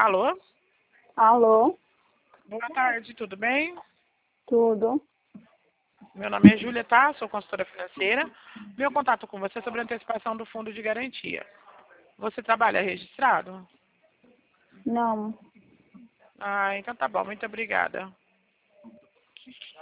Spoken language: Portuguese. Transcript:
Alô? Alô? Boa tarde, tudo bem? Tudo? Meu nome é Júlia, tá? Sou consultora financeira. Meu contato com você é sobre a antecipação do fundo de garantia. Você trabalha registrado? Não. Ah, então tá bom, muito obrigada.